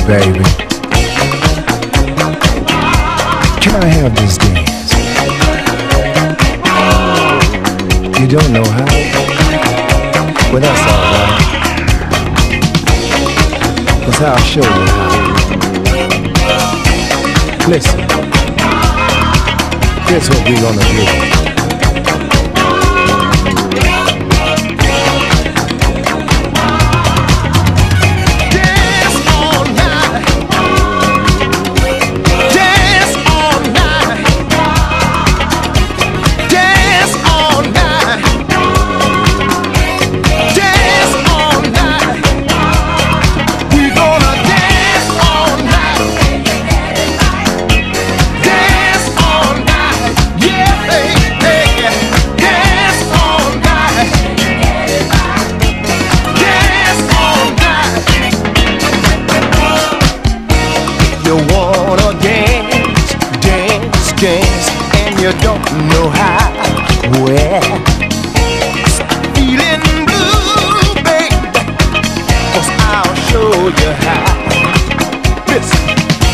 baby. Can I have this dance? You don't know how? Well, that's alright. 'Cause I'll show you how. Listen, here's what we're gonna do. You wanna dance, dance, dance, and you don't know how. Well,